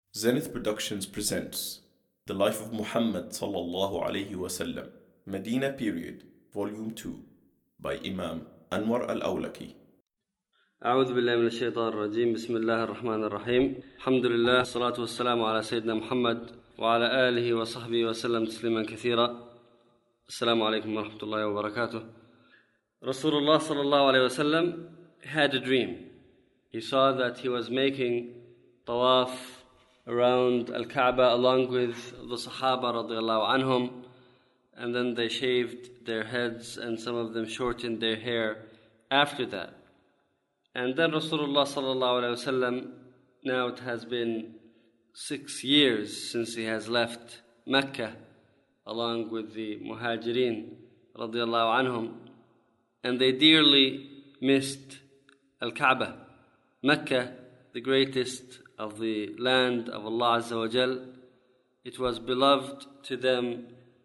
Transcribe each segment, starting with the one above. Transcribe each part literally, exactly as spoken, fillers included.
Zenith Productions presents The Life of Muhammad sallallahu alayhi wasallam, Medina Period, Volume two, by Imam Anwar al-Awlaki. أعوذ بالله من الشيطان الرجيم. بسم الله الرحمن الرحيم. الحمد لله والصلاة والسلام على سيدنا محمد وعلى آله وصحبه وسلم تسليما كثيرا. السلام عليكم ورحمة الله وبركاته. Rasulullah sallallahu alayhi wasallam had a dream. He saw that he was making tawaf around Al-Kaaba along with the Sahaba radiallahu anhum, and then they shaved their heads and some of them shortened their hair after that. And then Rasulullah sallallahu alayhi wasallam, now it has been six years since he has left Mecca along with the Muhajirin radiallahu anhum, and they dearly missed Al-Kaaba, Mecca, the greatest of the land of Allah Azza wa Jal. It was beloved to them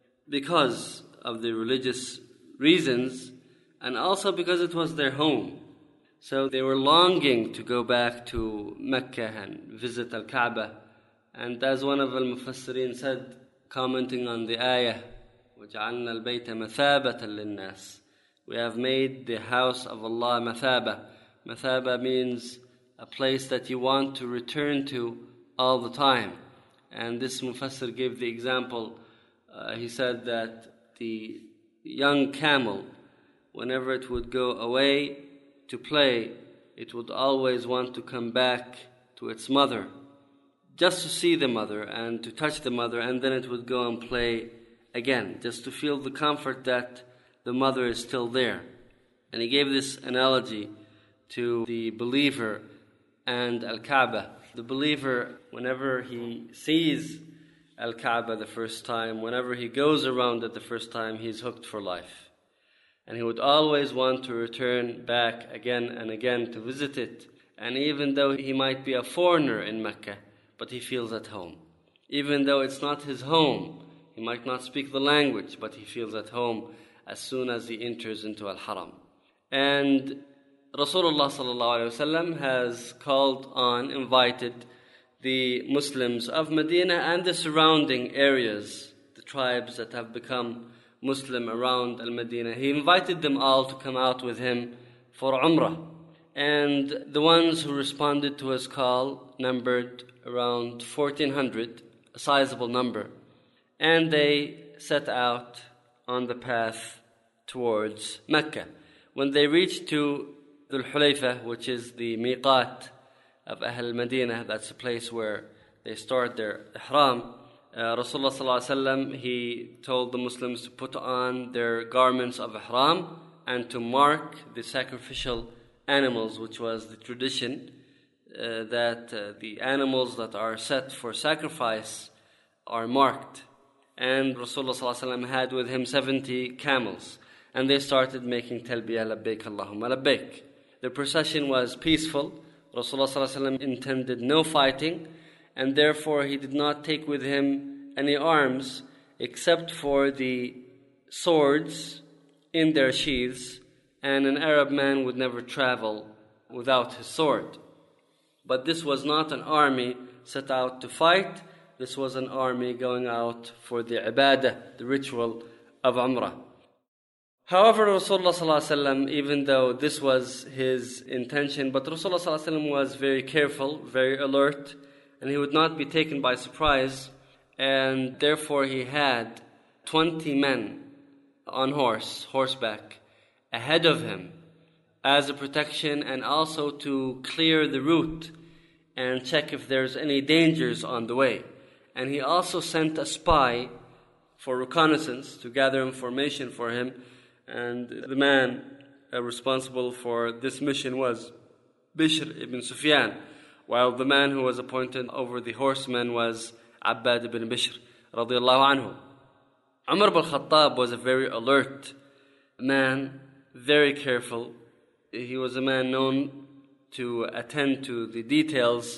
because of the religious reasons and also because it was their home. So they were longing to go back to Mecca and visit Al-Kaaba. And as one of Al-Mufassirin said, commenting on the ayah, وَجَعَلْنَا الْبَيْتَ مَثَابَةً لِلنَّاسِ, we have made the house of Allah mathaba. Mathaba means a place that you want to return to all the time. And this Mufassir gave the example. Uh, he said that the young camel, whenever it would go away to play, it would always want to come back to its mother, just to see the mother and to touch the mother, and then it would go and play again, just to feel the comfort that the mother is still there. And he gave this analogy to the believer and Al-Kaaba. The believer, whenever he sees Al-Kaaba the first time, whenever he goes around it the first time, he's hooked for life. And he would always want to return back again and again to visit it. And even though he might be a foreigner in Mecca, but he feels at home. Even though it's not his home, he might not speak the language, but he feels at home as soon as he enters into Al-Haram. And Rasulullah sallallahu alayhi wasallam has called on, invited the Muslims of Medina and the surrounding areas, the tribes that have become Muslim around Al-Medina. He invited them all to come out with him for Umrah. And the ones who responded to his call numbered around fourteen hundred, a sizable number. And they set out on the path towards Mecca. When they reached to Dhul Hulayfa, which is the miqat of Ahl Medina, that's the place where they start their ihram, uh, Rasulullah sallallahu alaihi wasallam, he told the Muslims to put on their garments of ihram and to mark the sacrificial animals, which was the tradition uh, that uh, the animals that are set for sacrifice are marked. And Rasulullah sallallahu alaihi wasallam had with him seventy camels, and they started making talbiyah labbaik Allahumma labbaik. The procession was peaceful. Rasulullah sallallahu alaihi wasallam intended no fighting, and therefore he did not take with him any arms except for the swords in their sheaths, and an Arab man would never travel without his sword. But this was not an army set out to fight. This was an army going out for the ibadah, the ritual of Umrah. However, Rasulullah sallallahu alaihi wasallam, even though this was his intention, but Rasulullah sallallahu alaihi wasallam was very careful, very alert, and he would not be taken by surprise, and therefore he had twenty men on horse, horseback, ahead of him as a protection and also to clear the route and check if there's any dangers on the way. And he also sent a spy for reconnaissance to gather information for him. And the man uh, responsible for this mission was Bishr ibn Sufyan, while the man who was appointed over the horsemen was Abbad ibn Bishr radiallahu anhu. Umar ibn Khattab was a very alert man, very careful. He was a man known to attend to the details,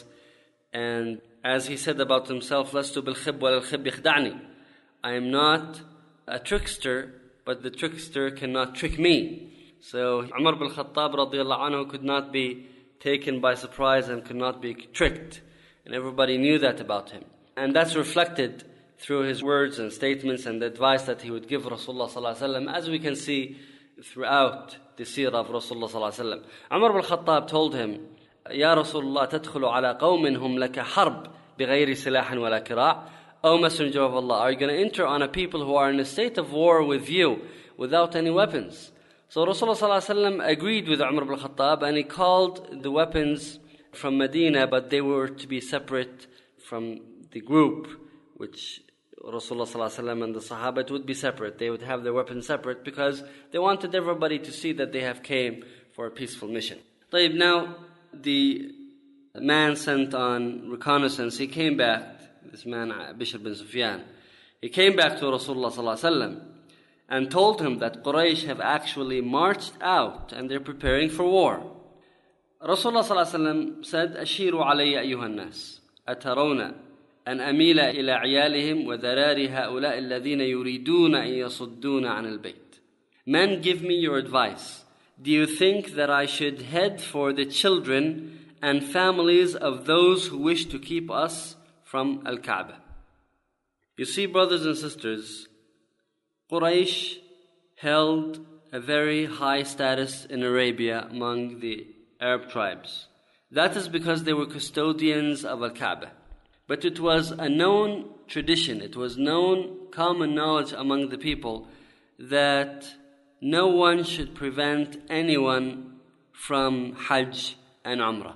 and as he said about himself, لَسْتُ بِالْخِبْ وَلَا الْخِبْ يَخْدَعْنِي, I am not a trickster, but the trickster cannot trick me. So Umar ibn Khattab radiallahu anhu could not be taken by surprise and could not be tricked. And everybody knew that about him. And that's reflected through his words and statements and the advice that he would give Rasulullah sallallahu alaihi wasallam, as we can see throughout the seerah of Rasulullah sallallahu alaihi wasallam. Umar ibn al-Khattab told him, "Ya Rasulullah, tadkhulu ala qawmin hum laka harb bighayri silahin wala kira'." O Messenger of Allah, are you going to enter on a people who are in a state of war with you without any weapons? So Rasulullah sallallahu alaihi wasallam agreed with Umar ibn al-Khattab, and he called the weapons from Medina, but they were to be separate from the group, which Rasulullah sallallahu alaihi wasallam and the Sahabat would be separate. They would have their weapons separate because they wanted everybody to see that they have came for a peaceful mission. طيب, now the man sent on reconnaissance, he came back, this man Bishr bin Sufyan, he came back to Rasulullah sallallahu alaihi wasallam and told him that Quraysh have actually marched out and they're preparing for war. Rasulullah sallallahu alaihi wasallam said, "Ashiru alayya ayyuhan nas, atarawna أن أميل إلى عيالهم وذرار هؤلاء الذين يريدون أن يصدون عن البيت." Men, give me your advice. Do you think that I should head for the children and families of those who wish to keep us from Al-Kaaba? You see, brothers and sisters, Quraysh held a very high status in Arabia among the Arab tribes. That is because they were custodians of Al-Kaaba. But it was a known tradition, it was known common knowledge among the people that no one should prevent anyone from Hajj and Umrah.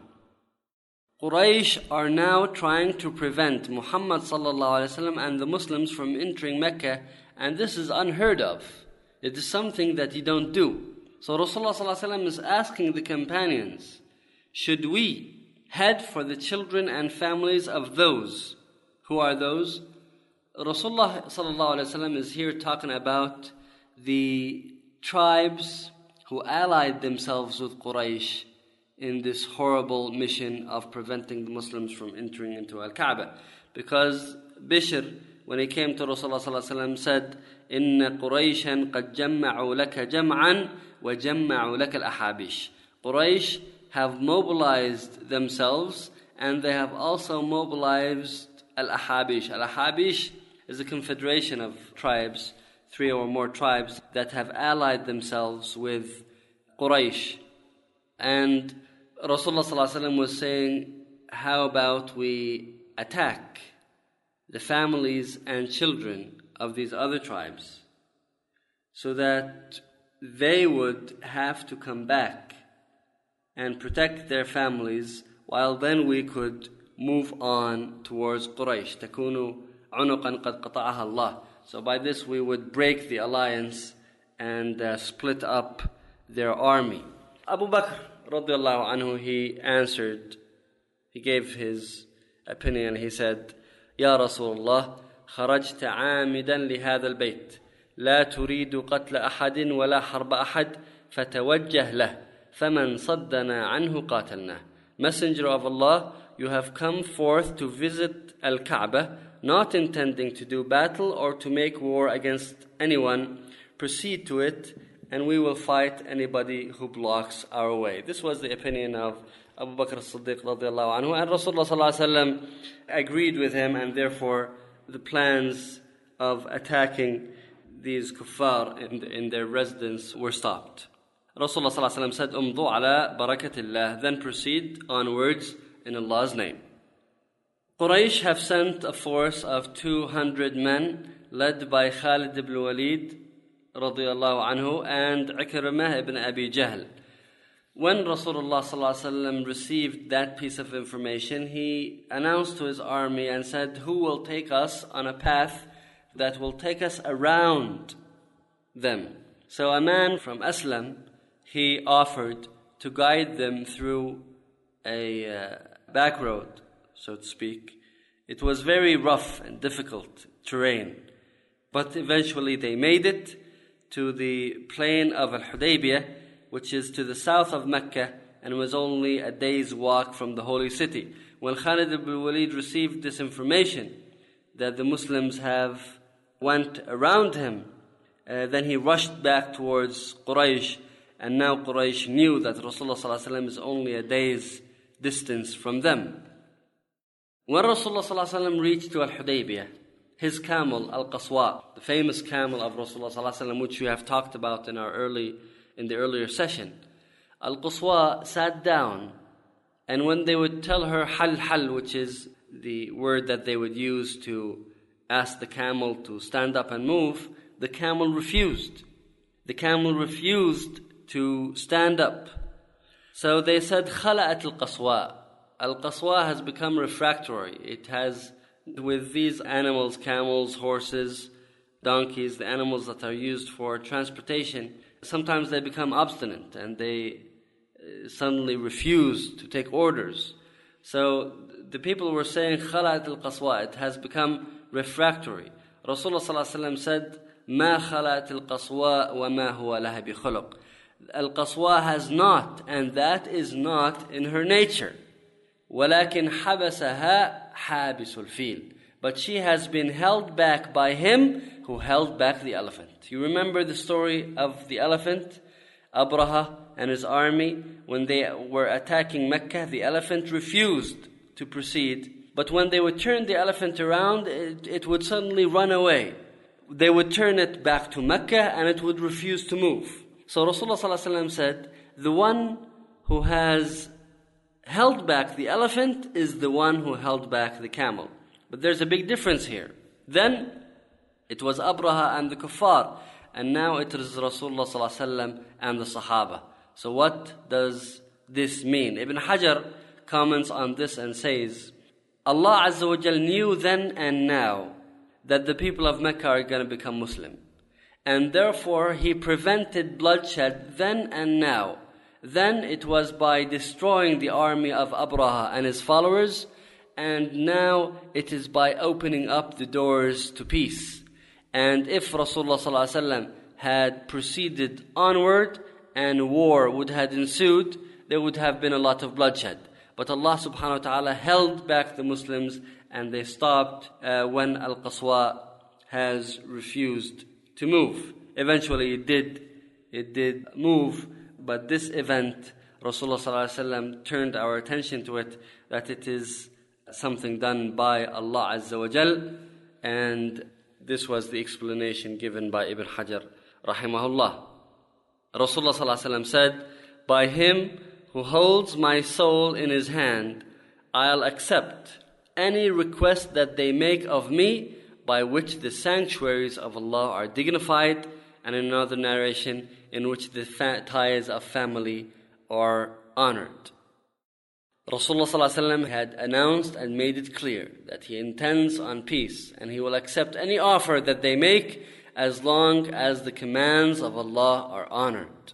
Quraysh are now trying to prevent Muhammad sallallahu alaihi wasallam and the Muslims from entering Mecca, and this is unheard of. It is something that you don't do. So Rasulullah sallallahu alaihi wasallam is asking the companions, should we head for the children and families of those? Who are those? Rasulullah sallallahu alaihi wasallam is here talking about the tribes who allied themselves with Quraysh in this horrible mission of preventing the Muslims from entering into Al-Kaaba. Because Bishr, when he came to Rasulullah sallallahu alaihi wasallam, said, "Inna Qurayshan qad jamma'u laka jam'an wa jamma'u laka al-ahabish." Quraysh have mobilized themselves, and they have also mobilized Al-Ahabish. Al-Ahabish is a confederation of tribes, three or more tribes, that have allied themselves with Quraysh. And Rasulullah ﷺ was saying, how about we attack the families and children of these other tribes so that they would have to come back and protect their families, while then we could move on towards Quraysh. تَكُونُ عُنُقًا قَدْ قَطَعَهَا اللَّهِ. So by this we would break the alliance and uh, split up their army. Abu Bakr radiallahu anhu, he answered, he gave his opinion. He said, "Ya Rasulullah, خرجت عامدا لهذا البيت لا تريد قتل أحد ولا حرب أحد فتوجه له فمن صدنا عنه قاتلناه." Messenger of Allah, you have come forth to visit Al-Kaaba, not intending to do battle or to make war against anyone. Proceed to it, and we will fight anybody who blocks our way. This was the opinion of Abu Bakr as-Siddiq radiallahu anhu, and Rasulullah sallallahu alaihi wasallam agreed with him, and therefore the plans of attacking these kuffar in, in their residence were stopped. Rasulullah sallallahu alaihi wasallam said, "Umdu ala barakatillah," then proceed onwards in Allah's name. Quraysh have sent a force of two hundred men led by Khalid ibn Walid radiyallahu anhu and Ikrimah ibn Abi Jahl. When Rasulullah sallallahu alaihi wasallam received that piece of information, he announced to his army and said, "Who will take us on a path that will take us around them?" So a man from Aslam, he offered to guide them through a uh, back road, so to speak. It was very rough and difficult terrain, but eventually they made it to the plain of Al-Hudaybiyah, which is to the south of Mecca, and was only a day's walk from the holy city. When Khalid ibn Walid received this information that the Muslims have went around him, uh, then he rushed back towards Quraysh, and now Quraysh knew that Rasulullah sallallahu alaihi wasallam is only a day's distance from them. When Rasulullah sallallahu alaihi wasallam reached to Al-Hudaybiyah, his camel, Al-Qaswa, the famous camel of Rasulullah sallallahu alaihi wasallam, which we have talked about in our early, in the earlier session, Al-Qaswa sat down, and when they would tell her hal hal, which is the word that they would use to ask the camel to stand up and move, the camel refused. The camel refused to stand up. So they said, Khala'at al-Qaswa. Al-Qaswa has become refractory. It has, with these animals, camels, horses, donkeys, the animals that are used for transportation, sometimes they become obstinate and they suddenly refuse to take orders. So the people were saying, Khala'at al-Qaswa, it has become refractory. Rasulullah sallallahu alaihi wasallam said, Ma khala'at al-Qaswa wa ma huwa laha bi khuluq. Al-Qaswa has not, and that is not in her nature. وَلَكِنْ حَبَسَهَا حَابِسُ الْفِيلِ. But she has been held back by him who held back the elephant. You remember the story of the elephant? Abraha and his army, when they were attacking Mecca, the elephant refused to proceed. But when they would turn the elephant around, it, it would suddenly run away. They would turn it back to Mecca and it would refuse to move. So Rasulullah sallallahu alaihi wasallam said, the one who has held back the elephant is the one who held back the camel. But there's a big difference here. Then it was Abraha and the kuffar, and now it is Rasulullah sallallahu alaihi wasallam and the Sahaba. So what does this mean? Ibn Hajar comments on this and says, Allah Azza wa Jal knew then and now that the people of Mecca are going to become Muslim. And therefore He prevented bloodshed then and now. Then it was by destroying the army of Abraha and his followers, and now it is by opening up the doors to peace. And if Rasulullah sallallahu alaihi wasallam had proceeded onward and war would have ensued, there would have been a lot of bloodshed. But Allah subhanahu wa ta'ala held back the Muslims and they stopped uh, when Al-Qaswa has refused to move. Eventually it did, it did move, but this event, Rasulullah sallallahu alaihi wasallam turned our attention to it, that it is something done by Allah Azza wa Jal, and this was the explanation given by Ibn Hajar rahimahullah. Rasulullah sallallahu alaihi wasallam said, by him who holds my soul in his hand, I'll accept any request that they make of me, by which the sanctuaries of Allah are dignified, and in another narration, in which the fa- ties of family are honored. Rasulullah sallallahu alaihi wasallam had announced and made it clear that he intends on peace, and he will accept any offer that they make as long as the commands of Allah are honored.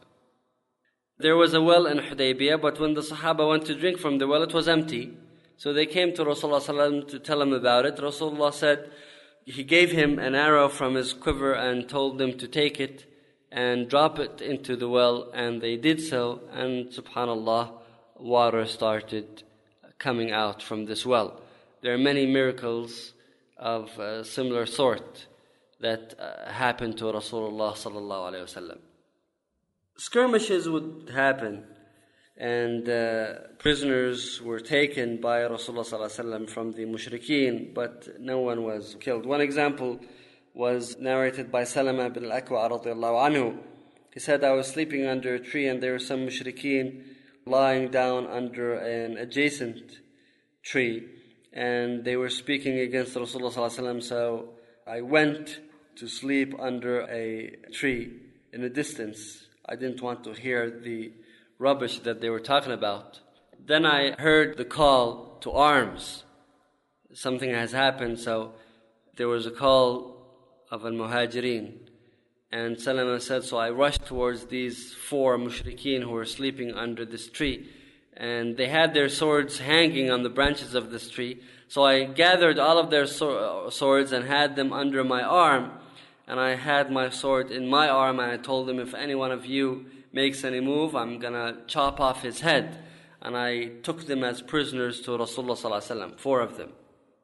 There was a well in Hudaybiyah, but when the Sahaba went to drink from the well, it was empty. So they came to Rasulullah sallallahu alaihi wasallam to tell him about it. Rasulullah said, he gave him an arrow from his quiver and told them to take it and drop it into the well, and they did so, and subhanallah, water started coming out from this well. There are many miracles of a similar sort that uh, happened to Rasulullah sallallahu alaihi wasallam. Skirmishes would happen, and uh, prisoners were taken by Rasulullah sallallahu alaihi wasallam from the mushrikeen, but no one was killed. One example was narrated by Salama bin al-Akwa radiallahu anhu. He said, I was sleeping under a tree and there were some mushrikeen lying down under an adjacent tree, and they were speaking against Rasulullah sallallahu alaihi wasallam. So I went to sleep under a tree in a distance. I didn't want to hear the rubbish that they were talking about. Then I heard the call to arms. Something has happened, so there was a call of al-Muhajirin. And Salama said, so I rushed towards these four mushrikeen who were sleeping under this tree. And they had their swords hanging on the branches of this tree. So I gathered all of their so- swords and had them under my arm. And I had my sword in my arm, and I told them, if any one of you makes any move, I'm going to chop off his head. And I took them as prisoners to Rasulullah sallallahu alaihi wasallam, four of them.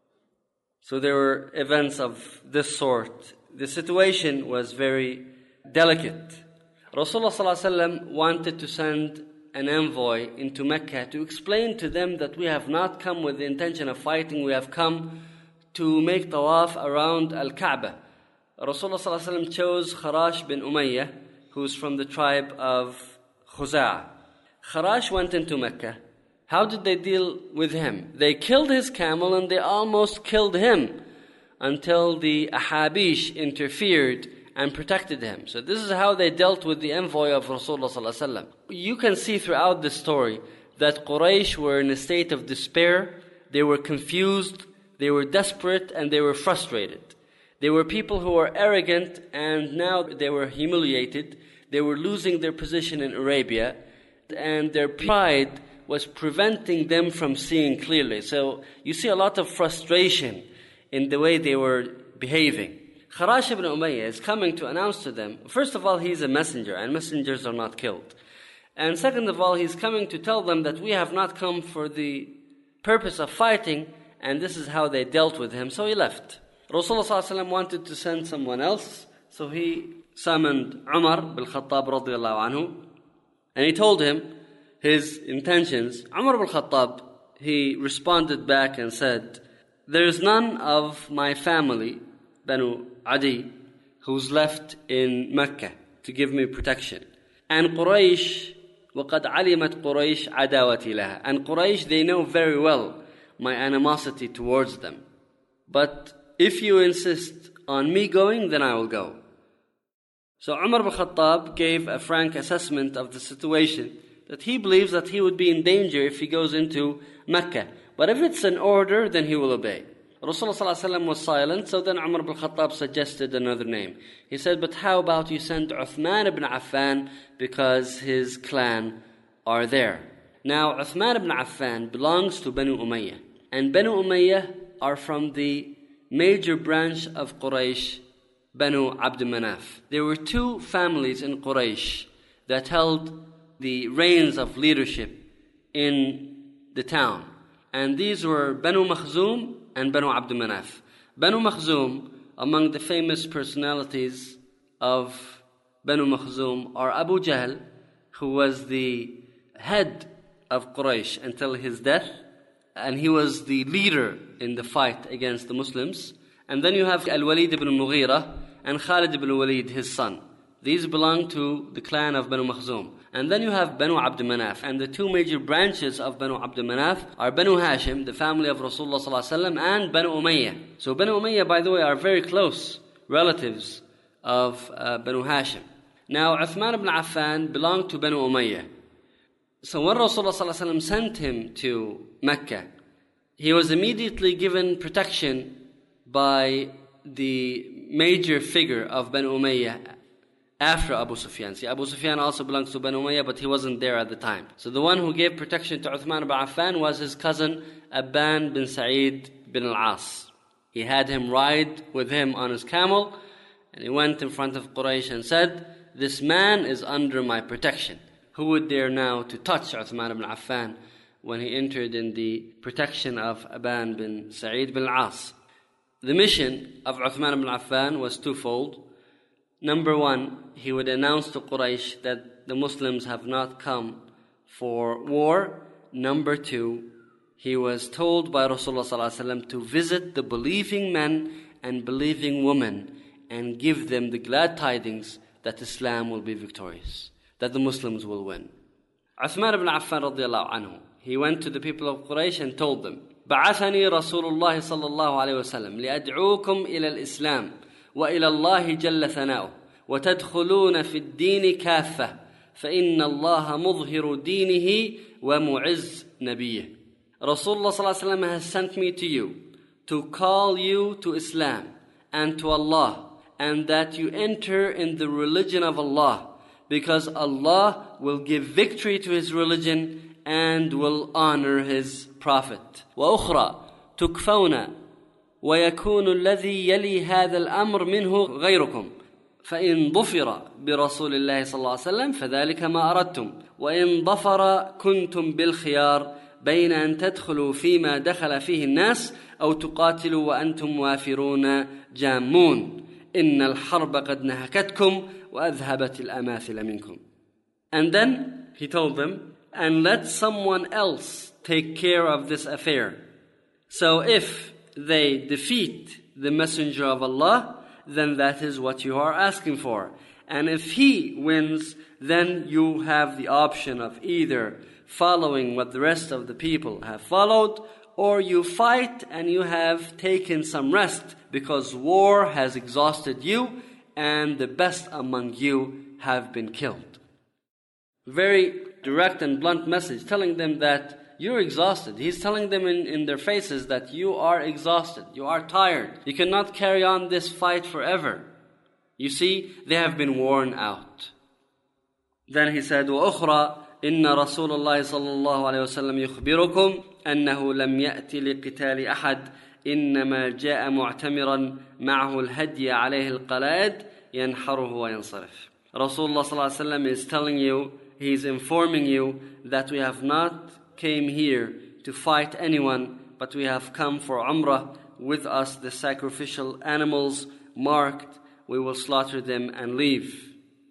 So there were events of this sort. The situation was very delicate. Rasulullah sallallahu alaihi wasallam wanted to send an envoy into Mecca to explain to them that we have not come with the intention of fighting, we have come to make tawaf around Al-Kaaba. Rasulullah sallallahu alaihi wasallam chose Kharash bin Umayyah, who's from the tribe of Khuza'a. Kharash went into Mecca. How did they deal with him? They killed his camel and they almost killed him until the Ahabish interfered and protected him. So this is how they dealt with the envoy of Rasulullah sallallahu alaihi wasallam. You can see throughout the story that Quraysh were in a state of despair, they were confused, they were desperate, and they were frustrated. They were people who were arrogant, and now they were humiliated. They were losing their position in Arabia, and their pride was preventing them from seeing clearly. So you see a lot of frustration in the way they were behaving. Kharash ibn Umayyah is coming to announce to them, first of all, he's a messenger, and messengers are not killed. And second of all, he's coming to tell them that we have not come for the purpose of fighting, and this is how they dealt with him. So he left. Rasulullah sallallahu alaihi wasallam wanted to send someone else, so he summoned Umar bin Khattab radiyallahu anhu, and he told him his intentions. Umar bin Khattab, he responded back and said, there is none of my family, Banu Adi, who's left in Mecca to give me protection. And Quraysh, وَقَدْ عَلِمَتْ قُرَيْشْ عَدَاوَتِي لَهَا. And Quraysh, they know very well my animosity towards them. But if you insist on me going, then I will go. So Umar bin Khattab gave a frank assessment of the situation, that he believes that he would be in danger if he goes into Mecca. But if it's an order, then he will obey. Rasulullah sallallahu alaihi wasallam was silent, so then Umar bin Khattab suggested another name. He said, but how about you send Uthman ibn Affan, because his clan are there. Now Uthman ibn Affan belongs to Banu Umayyah, and Banu Umayyah are from the major branch of Quraysh, Banu Abd Manaf. There were two families in Quraysh that held the reins of leadership in the town, and these were Banu Makhzum and Banu Abd Manaf. Banu Makhzum, among the famous personalities of Banu Makhzum, are Abu Jahl, who was the head of Quraysh until his death, and he was the leader in the fight against the Muslims. And then you have Al-Walid ibn Mughira and Khalid ibn Walid, his son. These belong to the clan of Banu Makhzum. And then you have Banu Abd Manaf, and the two major branches of Banu Abd Manaf are Banu Hashim, the family of Rasulullah sallallahu alaihi wasallam, and Banu Umayyah. So Banu Umayyah, by the way, are very close relatives of uh, Banu Hashim. Now Uthman ibn Affan belonged to Banu Umayyah. So when Rasulullah sallallahu alaihi wasallam sent him to Mecca, he was immediately given protection by the major figure of Banu Umayyah after Abu Sufyan. See, Abu Sufyan also belongs to Banu Umayyah, but he wasn't there at the time. So the one who gave protection to Uthman ibn Affan was his cousin Abban bin Sa'id bin al-As. He had him ride with him on his camel, and he went in front of Quraysh and said, this man is under my protection. Who would dare now to touch Uthman ibn Affan when he entered in the protection of Abban bin Sa'id bin al-As? The mission of Uthman ibn Affan was twofold. Number one, he would announce to Quraysh that the Muslims have not come for war. Number two, he was told by Rasulullah sallallahu alaihi wasallam to visit the believing men and believing women and give them the glad tidings that Islam will be victorious, that the Muslims will win. Uthman ibn Affan radiyallahu anhu, he went to the people of Quraysh and told them, بعثني رسول الله صلى الله عليه وسلم لأدعوكم إلى الإسلام وإلى الله جل ثناؤه وتدخلون في الدين كافة فإن الله مظهر دينه ومعز نبيه. Rasulullah sallallahu alaihi wasallam has sent me to you to call you to Islam and to Allah, and that you enter in the religion of Allah, because Allah will give victory to His religion and will honor His Prophet. وأخرى تكفون ويكون الذي يلي هذا الأمر منه غيركم فإن ظفر برسول الله صلى الله عليه وسلم فذلك ما أردتم وإن ظفر كنتم بالخيار بين أن تدخلوا فيما دخل فيه الناس أو تقاتلوا وأنتم وافرون جامون إن الحرب قد نهكتكم وأذهبت الأماثل منكم. And then he told them, and let someone else take care of this affair. So if they defeat the Messenger of Allah, then that is what you are asking for. And if he wins, then you have the option of either following what the rest of the people have followed, or you fight and you have taken some rest because war has exhausted you and the best among you have been killed. Very direct and blunt message, telling them that you're exhausted. He's telling them in, in their faces that you are exhausted, you are tired. You cannot carry on this fight forever. You see, they have been worn out. Then he said, وَأُخْرَى إِنَّ رَسُولَ اللَّهِ صَلَّى اللَّهُ عَلَيْهِ وَسَلَّمْ يُخْبِرُكُمْ أَنَّهُ لَمْ يَأْتِ لِقِتَالِ أَحَدٍ إِنَّمَا جَاءَ مُعْتَمِرًا مَعَهُ الْهَدْيَ عَلَيْهِ الْقَلَائِدِ يَنْحَرُهُ وَيَنْصَرِفُ. Rasulullah صلى الله عليه وسلم is telling you, he's informing you that we have not came here to fight anyone, but we have come for Umrah, with us the sacrificial animals marked, we will slaughter them and leave.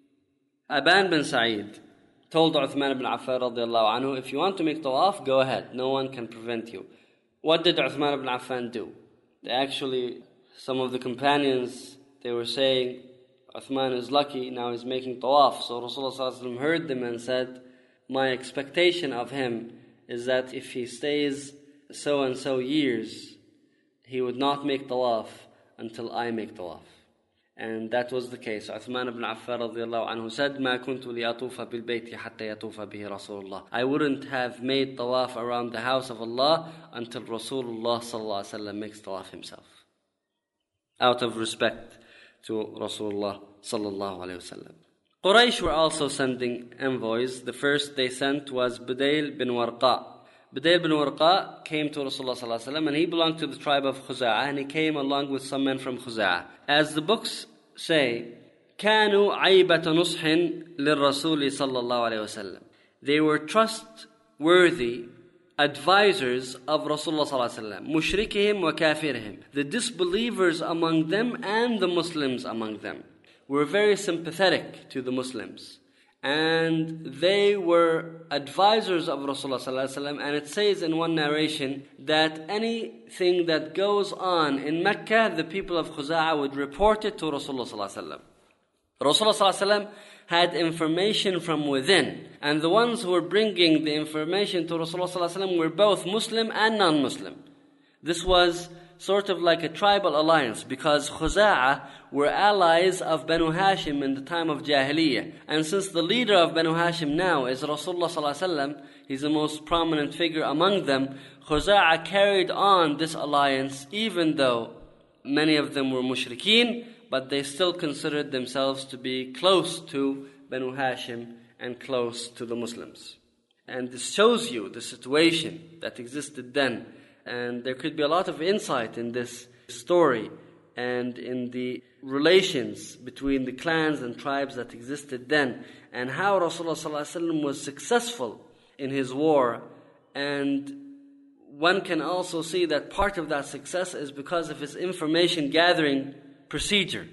Aban bin Sa'id told Uthman ibn Affan radiallahu anhu, if you want to make tawaf, go ahead, no one can prevent you. What did Uthman ibn Affan do? They actually, some of the companions, they were saying, Uthman is lucky, now he's making tawaf. So Rasulullah sallallahu alaihi wasallam heard them and said, my expectation of him is that if he stays so and so years, he would not make tawaf until I make tawaf. And that was the case. Uthman ibn Affan radiallahu anhu said, مَا كُنْتُ لِيَطُوفَ بِالْبَيْتِ حَتَّى يَطُوفَ بِهِ رَسُولُ اللَّهِ. I wouldn't have made tawaf around the house of Allah until Rasulullah sallallahu alaihi wasallam makes tawaf himself. Out of respect to Rasulullah sallallahu alaihi wasallam. Quraysh were also sending envoys. The first they sent was Budayl bin Warqa. Budayl bin Warqa came to Rasulullah sallallahu alaihi wasallam, and he belonged to the tribe of Khuza'ah, and he came along with some men from Khuza'ah. As the books say, كانوا عيبة نصح للرسول صلى الله عليه وسلم. They were trustworthy advisors of Rasulullah sallallahu alaihi wasallam. Mushrikihim wa kafirihim. The disbelievers among them and the Muslims among them were very sympathetic to the Muslims. And they were advisors of Rasulullah sallallahu alaihi wasallam. And it says in one narration that anything that goes on in Mecca, the people of Khuza'ah would report it to Rasulullah sallallahu alaihi wasallam. Rasulullah sallallahu alaihi wasallam had information from within. And the ones who were bringing the information to Rasulullah sallallahu alaihi wasallam were both Muslim and non-Muslim. This was sort of like a tribal alliance, because Khuza'ah were allies of Banu Hashim in the time of Jahiliyyah. And since the leader of Banu Hashim now is Rasulullah sallallahu alaihi wasallam, he's the most prominent figure among them, Khuza'ah carried on this alliance even though many of them were mushrikeen, but they still considered themselves to be close to Banu Hashim and close to the Muslims. And this shows you the situation that existed then. And there could be a lot of insight in this story and in the relations between the clans and tribes that existed then, and how Rasulullah sallallahu alaihi wasallam was successful in his war. And one can also see that part of that success is because of his information gathering procedure.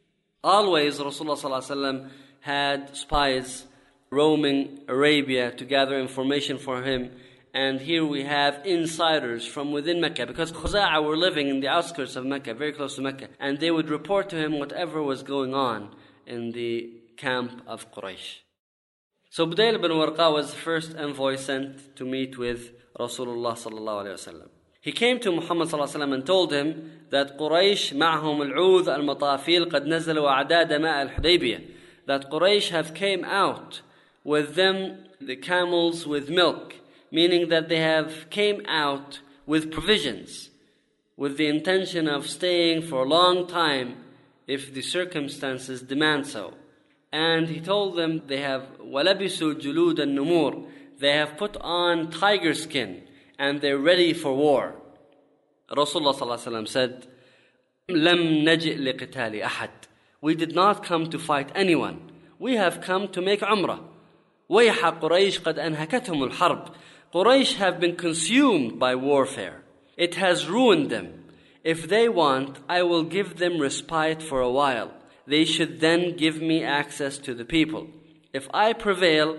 Always Rasulullah sallallahu alaihi wasallam had spies roaming Arabia to gather information for him. And here we have insiders from within Mecca, because Khuza'ah were living in the outskirts of Mecca, very close to Mecca. And they would report to him whatever was going on in the camp of Quraysh. So Budayl bin Warqa was the first envoy sent to meet with Rasulullah sallallahu alaihi wasallam. He came to Muhammad sallallahu alaihi wasallam and told him that Quraysh معهم العوذ المطافيل قد نزلوا أعداد ماء الحديبية. That Quraysh have came out with them the camels with milk, meaning that they have came out with provisions, with the intention of staying for a long time if the circumstances demand so. And he told them they have وَلَبِسُوا جُلُودَ النُّمُورِ. They have put on tiger skin and they're ready for war. Rasulullah sallallahu alaihi wasallam said, لَمْ نَجِئْ لِقِتَالِ أَحَدٍ. We did not come to fight anyone. We have come to make Umrah. وَيْحَ قُرَيْشْ قَدْ أَنْهَكَتْهُمُ الْحَرْبِ. Quraysh have been consumed by warfare. It has ruined them. If they want, I will give them respite for a while. They should then give me access to the people. If I prevail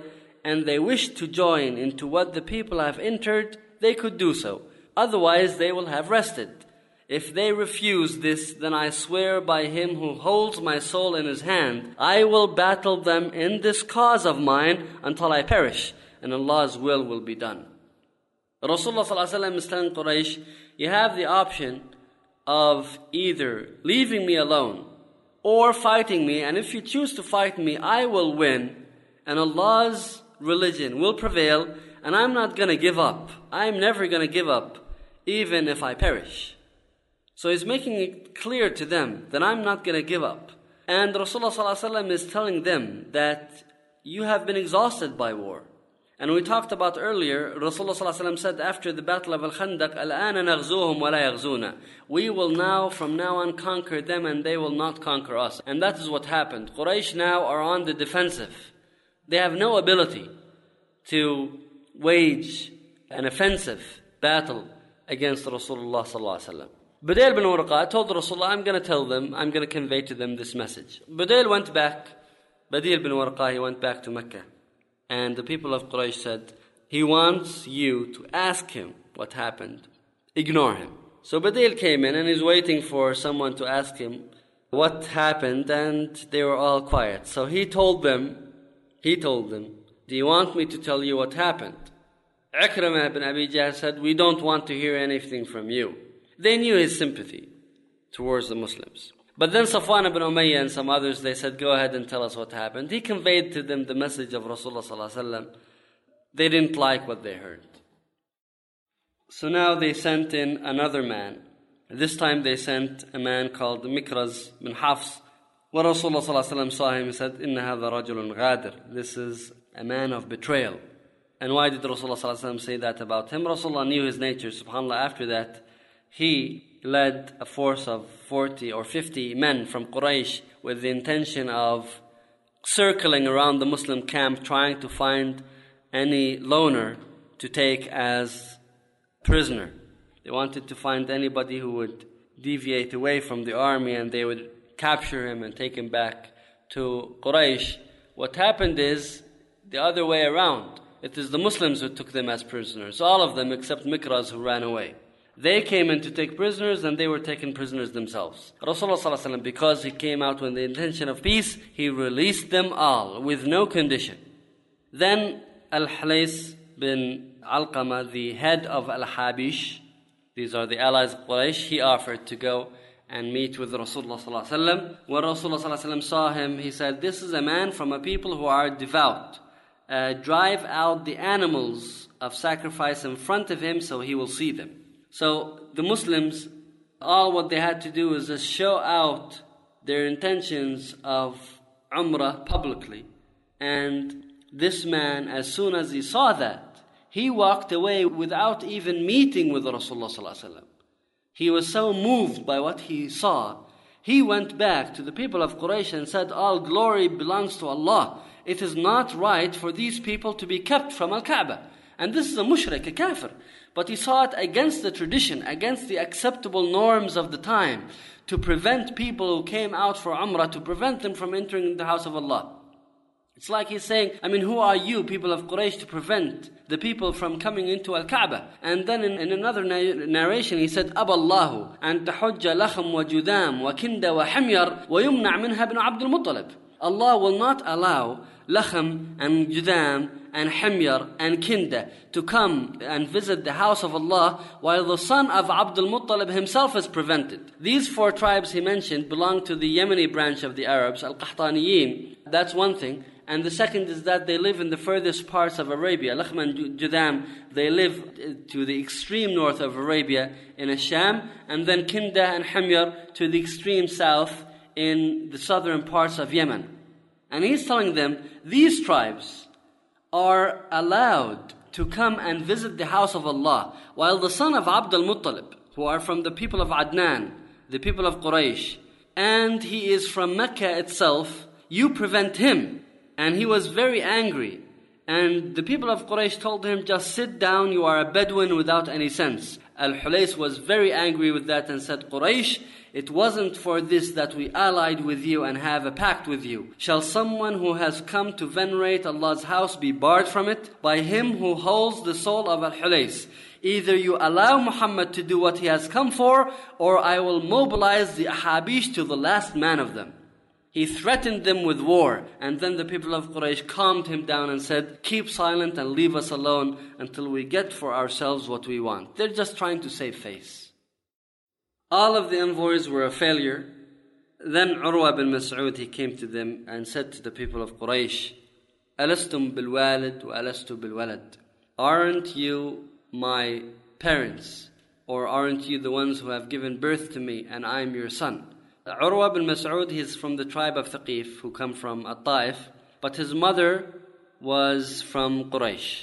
and they wish to join into what the people have entered, they could do so. Otherwise, they will have rested. If they refuse this, then I swear by him who holds my soul in his hand, I will battle them in this cause of mine until I perish, and Allah's will will be done. Rasulullah ﷺ is telling Quraysh, you have the option of either leaving me alone or fighting me, and if you choose to fight me, I will win, and Allah's religion will prevail, and I'm not going to give up. I'm never going to give up, even if I perish. So he's making it clear to them that I'm not going to give up. And Rasulullah ﷺ is telling them that you have been exhausted by war. And we talked about earlier, Rasulullah ﷺ said after the battle of Al-Khandaq, الْآنَ نَغْزُوهُمْ وَلَا يَغْزُونَ. We will now, from now on, conquer them and they will not conquer us. And that is what happened. Quraysh now are on the defensive. They have no ability to wage an offensive battle against Rasulullah ﷺ. Budayl bin Warqa told Rasulullah, I'm going to tell them, I'm going to convey to them this message. Budayl went back, Budayl bin Warqa, he went back to Mecca. And the people of Quraysh said, he wants you to ask him what happened. Ignore him. So Budayl came in and he's waiting for someone to ask him what happened, and they were all quiet. So he told them, he told them, do you want me to tell you what happened? Ikrimah bin Abi Jahl said, we don't want to hear anything from you. They knew his sympathy towards the Muslims. But then Safwan ibn Umayyah and some others, they said, go ahead and tell us what happened. He conveyed to them the message of Rasulullah sallallahu alaihi wasallam. They didn't like what they heard. So now they sent in another man. This time they sent a man called Mikraz bin Hafs. When Rasulullah sallallahu alaihi wasallam saw him, he said, Inna hadha rajulun ghadir. This is a man of betrayal. And why did Rasulullah sallallahu alaihi wasallam say that about him? Rasulullah knew his nature, subhanAllah. After that, he led a force of forty or fifty men from Quraysh with the intention of circling around the Muslim camp, trying to find any loner to take as prisoner. They wanted to find anybody who would deviate away from the army, and they would capture him and take him back to Quraysh. What happened is the other way around. It is the Muslims who took them as prisoners, all of them except Mikraz, who ran away. They came in to take prisoners, and they were taken prisoners themselves. Rasulullah sallallahu alaihi wasallam, because he came out with the intention of peace, he released them all with no condition. Then Al-Halays bin Alqama, the head of Al-Habish, these are the allies of Quraysh, he offered to go and meet with Rasulullah sallallahu alaihi wasallam. When Rasulullah sallallahu alaihi wasallam saw him, he said, this is a man from a people who are devout. Uh, drive out the animals of sacrifice in front of him so he will see them. So the Muslims, all what they had to do is just show out their intentions of Umrah publicly. And this man, as soon as he saw that, he walked away without even meeting with Rasulullah sallallahu alaihi wasallam. He was so moved by what he saw. He went back to the people of Quraysh and said, all glory belongs to Allah. It is not right for these people to be kept from Al-Kaaba. And this is a mushrik, a kafir. But he saw it against the tradition, against the acceptable norms of the time, to prevent people who came out for Umrah, to prevent them from entering the house of Allah. It's like he's saying, I mean, who are you, people of Quraysh, to prevent the people from coming into Al-Kaaba? And then in, in another na- narration, he said, أَبَى اللَّهُ أَن تَحُجَّ لَخَمْ وَجُذَامْ وَكِنْدَ وَحِمْيَرْ وَيُمْنَعْ مِنْهَا بْنُ عَبْدُ الْمُطَّلِبِ. Allah will not allow Lacham and Judam and Himyar and Kinda to come and visit the house of Allah, while the son of Abdul Muttalib himself is prevented. These four tribes he mentioned belong to the Yemeni branch of the Arabs, Al-Qahtaniyin. That's one thing. And the second is that they live in the furthest parts of Arabia. Lacham and Judam, they live to the extreme north of Arabia in Asham, and then Kinda and Himyar to the extreme south in the southern parts of Yemen. And he's telling them, these tribes are allowed to come and visit the house of Allah, while the son of Abdul Muttalib, who are from the people of Adnan, the people of Quraysh, and he is from Mecca itself, you prevent him. And he was very angry. And the people of Quraysh told him, just sit down, you are a Bedouin without any sense. Al-Hulays was very angry with that and said, Quraysh, it wasn't for this that we allied with you and have a pact with you. Shall someone who has come to venerate Allah's house be barred from it? By him who holds the soul of Al-Hulays. Either you allow Muhammad to do what he has come for, or I will mobilize the Ahabish to the last man of them. He threatened them with war, and then the people of Quraysh calmed him down and said, keep silent and leave us alone until we get for ourselves what we want. They're just trying to save face. All of the envoys were a failure. Then Urwa bin Mas'ud, he came to them and said to the people of Quraysh, Alastum bil walid wa alastu bil walad. Aren't you my parents, or aren't you the ones who have given birth to me and I am your son? Urwa bin Mas'ud, he is from the tribe of Thaqif, who come from At-Taif, but his mother was from Quraysh.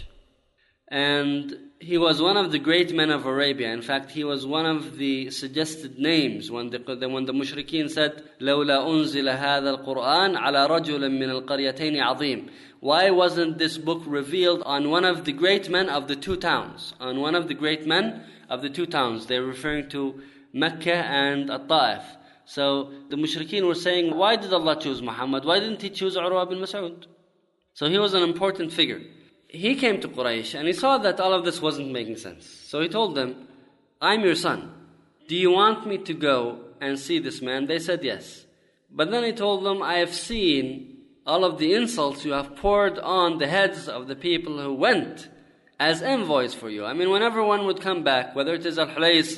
And he was one of the great men of Arabia. In fact, he was one of the suggested names when the, when the mushrikeen said, لَوْلَا أُنزِلَ هَذَا الْقُرْآنَ عَلَى رَجُلٍ مِّنَ الْقَرْيَتَيْنِ عَظِيمٍ. Why wasn't this book revealed on one of the great men of the two towns? On one of the great men of the two towns. They're referring to Mecca and At-Taif. So the mushrikeen were saying, why did Allah choose Muhammad? Why didn't he choose Urwa bin Mas'ud? So he was an important figure. He came to Quraysh and he saw that all of this wasn't making sense. So he told them, I'm your son. Do you want me to go and see this man? They said yes. But then he told them, I have seen all of the insults you have poured on the heads of the people who went as envoys for you. I mean, whenever one would come back, whether it is Al-Hulays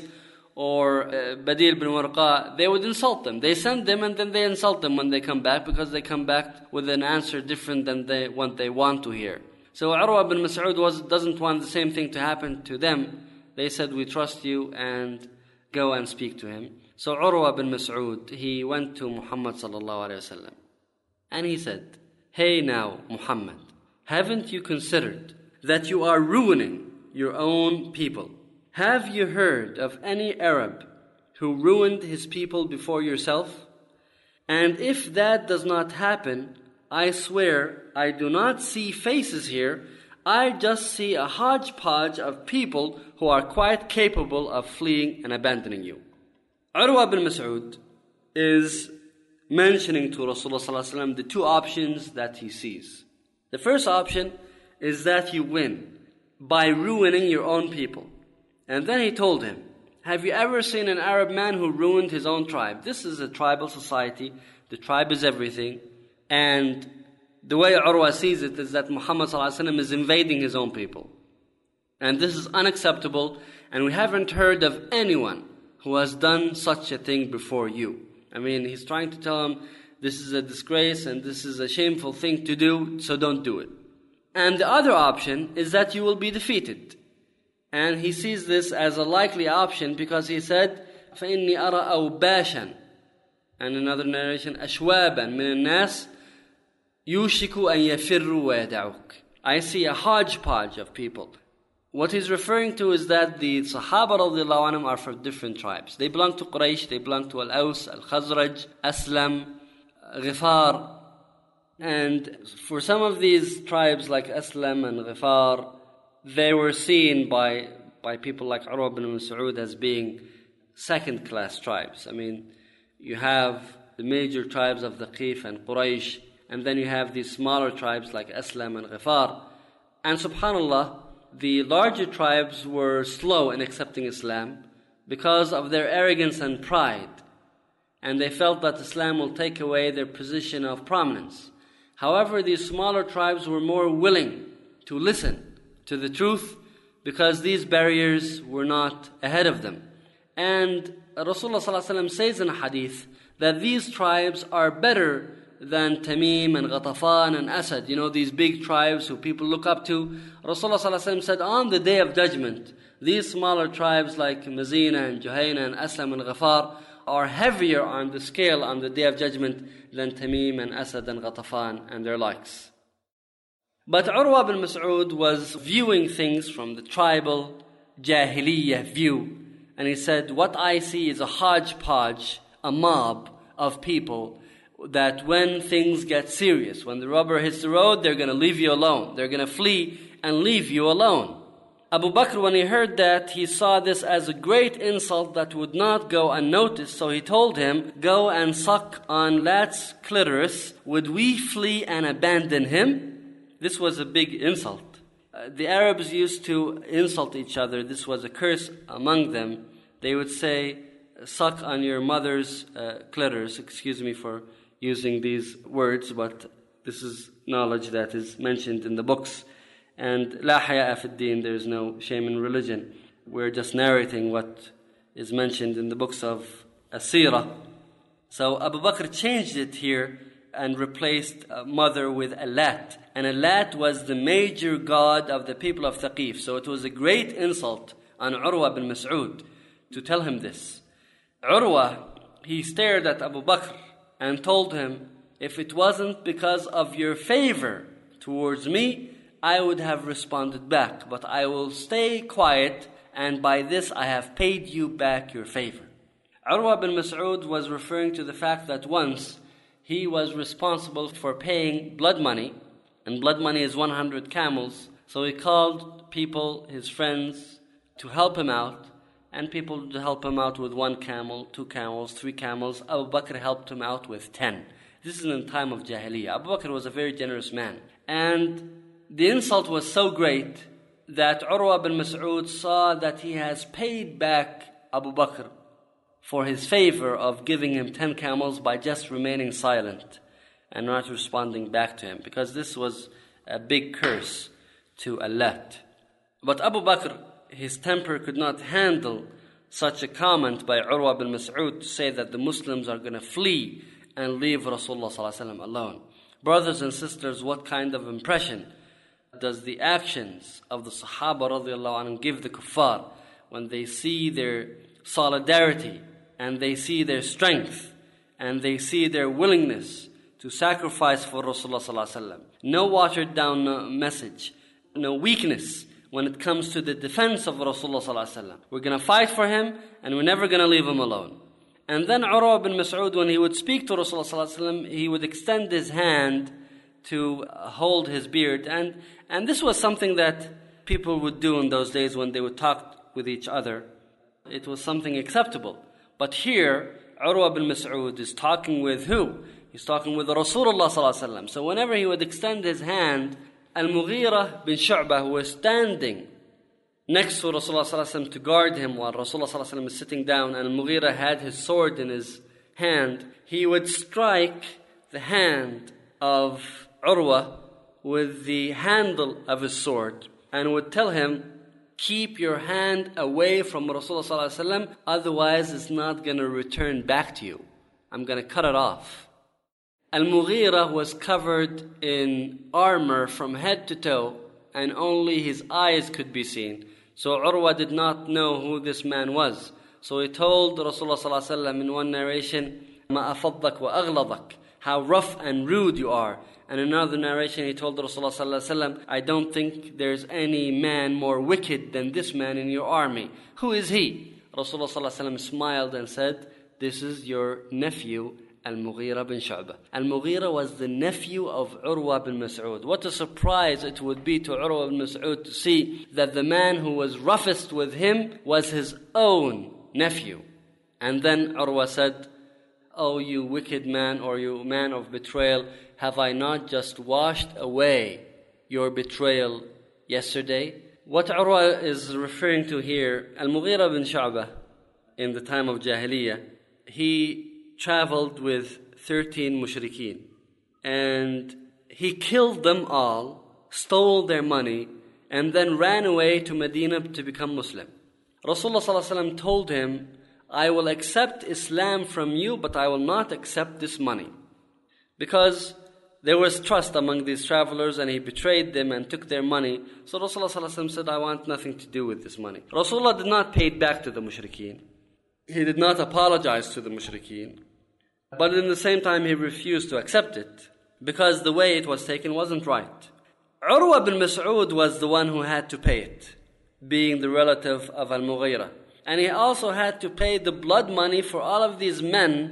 or uh, Badil bin Warqa, they would insult them. They send them and then they insult them when they come back, because they come back with an answer different than they, what they want to hear. So Urwa bin Mas'ud was, doesn't want the same thing to happen to them. They said, we trust you, and go and speak to him. So Urwa bin Mas'ud, he went to Muhammad sallallahu alayhi wa sallam, and he said, hey now, Muhammad, haven't you considered that you are ruining your own people? Have you heard of any Arab who ruined his people before yourself? And if that does not happen, I swear I do not see faces here. I just see a hodgepodge of people who are quite capable of fleeing and abandoning you. Urwa bin Mas'ud is mentioning to Rasulullah sallallahu alaihi wasallam the two options that he sees. The first option is that you win by ruining your own people. And then he told him, have you ever seen an Arab man who ruined his own tribe? This is a tribal society. The tribe is everything. And the way Urwa sees it is that Muhammad sallallahu alaihi wasallam is invading his own people. And this is unacceptable. And we haven't heard of anyone who has done such a thing before you. I mean, he's trying to tell him, this is a disgrace and this is a shameful thing to do, so don't do it. And the other option is that you will be defeated. And he sees this as a likely option because he said, فَإِنِّي أَرَى أَوْبَاشًا. And another narration, أَشْوَابًا مِنَ النَّاسِ يُوشِكُ أَن يَفِرُّوا وَيَدَعُوكَ. I see a hodgepodge of people. What he's referring to is that the Sahaba radiallahu anhum are from different tribes. They belong to Quraysh, they belong to Al-Aws, Al-Khazraj, Aslam, Ghifar. And for some of these tribes like Aslam and Ghifar, they were seen by by people like Urwa bin Mas'ud as being second-class tribes. I mean, you have the major tribes of Thaqif and Quraysh, and then you have these smaller tribes like Aslam and Ghifar. And subhanAllah, the larger tribes were slow in accepting Islam because of their arrogance and pride. And they felt that Islam will take away their position of prominence. However, these smaller tribes were more willing to listen to the truth because these barriers were not ahead of them. And Rasulullah sallallahu alaihi wasallam says in a hadith that these tribes are better than Tamim and Ghatafan and Asad. You know, these big tribes who people look up to. Rasulullah sallallahu alaihi wasallam said on the day of judgment, these smaller tribes like Mazina and Juhayna and Aslam and Ghafar are heavier on the scale on the day of judgment than Tamim and Asad and Ghatafan and their likes. But Urwa bin Mas'ud was viewing things from the tribal Jahiliyyah view. And he said, what I see is a hodgepodge, a mob of people that when things get serious, when the robber hits the road, they're going to leave you alone. They're going to flee and leave you alone. Abu Bakr, when he heard that, he saw this as a great insult that would not go unnoticed. So he told him, go and suck on Lat's clitoris. Would we flee and abandon him? This was a big insult. Uh, the Arabs used to insult each other. This was a curse among them. They would say, suck on your mother's uh, clitoris. Excuse me for using these words, but this is knowledge that is mentioned in the books. And la haya'a fi ad-din, there is no shame in religion. We're just narrating what is mentioned in the books of As-Sirah. So Abu Bakr changed it here and replaced mother with Lat. And Lat was the major god of the people of Thaqif. So it was a great insult on Urwa bin Mas'ud to tell him this. Urwa, he stared at Abu Bakr and told him, if it wasn't because of your favor towards me, I would have responded back, but I will stay quiet, and by this I have paid you back your favor. Urwa bin Mas'ud was referring to the fact that once he was responsible for paying blood money, and blood money is one hundred camels, so he called people, his friends, to help him out, and people to help him out with one camel, two camels, three camels. Abu Bakr helped him out with ten. This is in the time of Jahiliyyah. Abu Bakr was a very generous man. And the insult was so great that Urwa bin Mas'ud saw that he has paid back Abu Bakr for his favor of giving him ten camels by just remaining silent and not responding back to him, because this was a big curse to Lat. But Abu Bakr, his temper could not handle such a comment by Urwa bin Mas'ud to say that the Muslims are going to flee and leave Rasulullah sallallahu alaihi wasallam alone. Brothers and sisters, what kind of impression does the actions of the Sahaba radiallahu anhum give the kuffar when they see their solidarity and they see their strength and they see their willingness to sacrifice for Rasulullah sallallahu alaihi wasallam? No watered down message, no weakness when it comes to the defense of Rasulullah sallallahu alaihi wasallam. We're going to fight for him and we're never going to leave him alone. And then Urwa bin Mas'ud, when he would speak to Rasulullah sallallahu alaihi wasallam, he would extend his hand to hold his beard. And, and this was something that people would do in those days when they would talk with each other. It was something acceptable. But here, Urwa bin Mas'ud is talking with who? He's talking with Rasulullah sallallahu alaihi wasallam. So whenever he would extend his hand, Al-Mughira bin Shu'bah, who was standing next to Rasulullah sallallahu alaihi wasallam to guard him while Rasulullah sallallahu alaihi wasallam is sitting down, and Al-Mughira had his sword in his hand, he would strike the hand of Urwa with the handle of his sword and would tell him, keep your hand away from Rasulullah sallallahu alaihi wasallam, otherwise it's not going to return back to you. I'm going to cut it off. Al-Mughira was covered in armor from head to toe, and only his eyes could be seen. So Urwa did not know who this man was. So he told Rasulullah sallallahu alaihi wasallam in one narration, "Ma afaddak wa aghladak," how rough and rude you are. And in another narration he told Rasulullah sallallahu alaihi wasallam, "I don't think there's any man more wicked than this man in your army. Who is he?" Rasulullah sallallahu alaihi wasallam smiled and said, "This is your nephew, Al-Mughira bin Shu'bah." Al-Mughira was the nephew of Urwa bin Mas'ud. What a surprise it would be to Urwa bin Mas'ud to see that the man who was roughest with him was his own nephew. And then Urwa said, "Oh, you wicked man, or you man of betrayal, have I not just washed away your betrayal yesterday?" What Urwa is referring to here, Al-Mughira bin Shu'bah, in the time of Jahiliyyah, he traveled with thirteen mushrikeen, and he killed them all, stole their money, and then ran away to Medina to become Muslim. Rasulullah sallallahu alaihi wasallam told him, "I will accept Islam from you, but I will not accept this money." Because there was trust among these travelers, and he betrayed them and took their money. So Rasulullah sallallahu alaihi wasallam said, "I want nothing to do with this money." Rasulullah did not pay it back to the mushrikeen. He did not apologize to the mushrikeen. But in the same time, he refused to accept it, because the way it was taken wasn't right. Urwa bin Mas'ud was the one who had to pay it, being the relative of Al-Mughira. And he also had to pay the blood money for all of these men